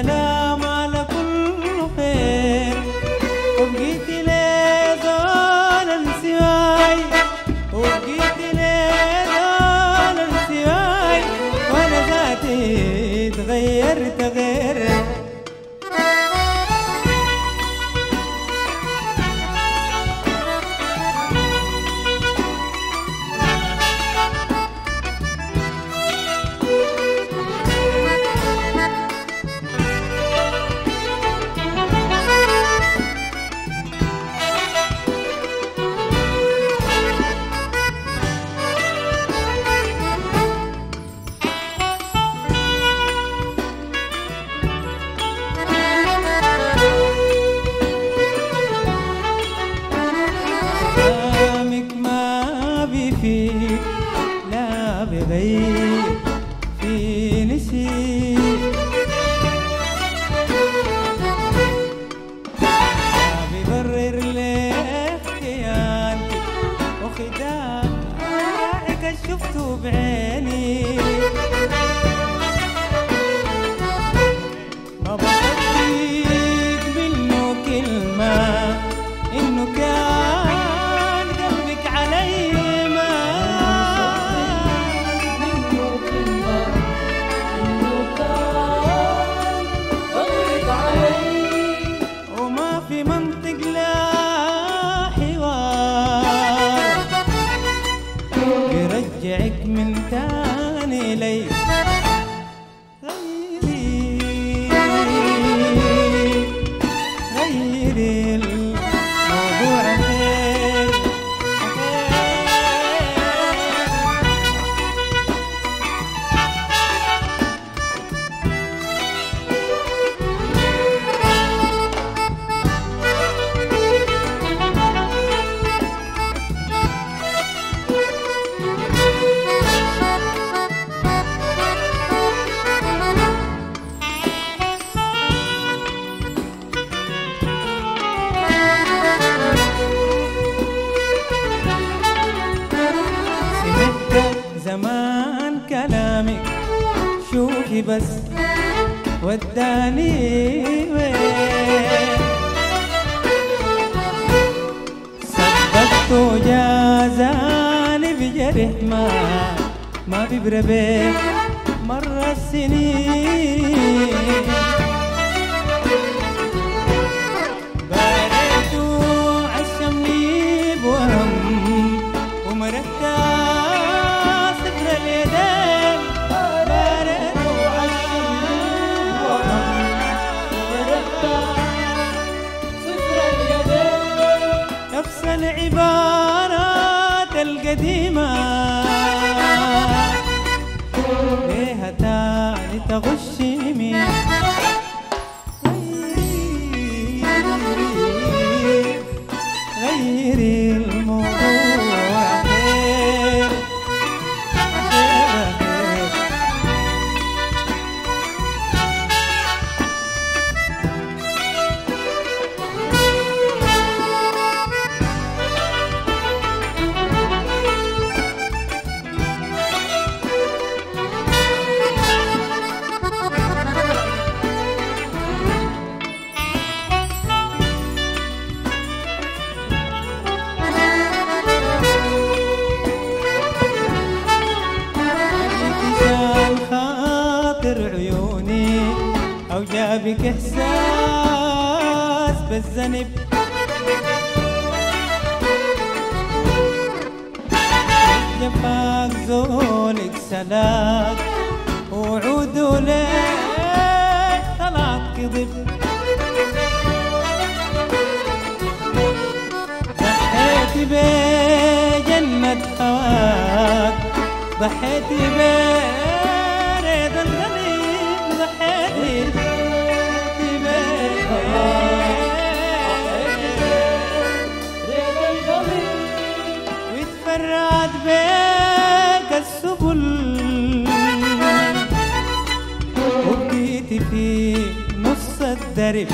سلام على كل خير، وبقيت لي زول انسواي، وبقيت لي زول انسواي، وانا ذاتي تغيرت غير. لا بغير في نسيت، لا ببرر لك خيانتي وخداعك شفته بعيني، ما بصدق منه كلمة إنه كان قلبك علي. يرجعك من تاني لي غيري الموضوع خير. زمان كلامك شوفي بس وداني وين، صدقت وجازاني بجرح ما بيبربك مر السنين، باريت وعشمني بوهم ومركت نفس العبارات القديمة ليها تاني تغشني، غيري الموضوع خير. عيوني أو جابك إحساس بالذنب، جفاك زولك سلاك وعوده لك طلعت كذب، ضحيت بجنة هواك، ضحيت بريد الغريب، ضحيت بريد الغريب، وتفرعت بك السبل، وبقيت في نص الدرب،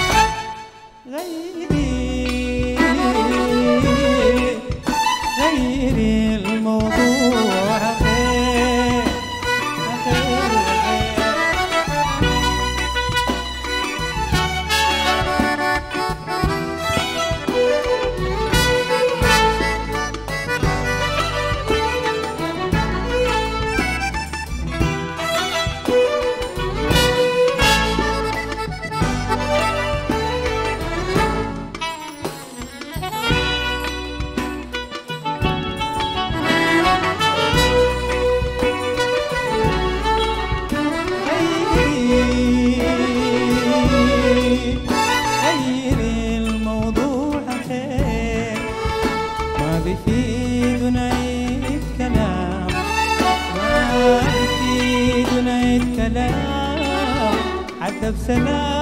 غيري الموضوع خير. بسلام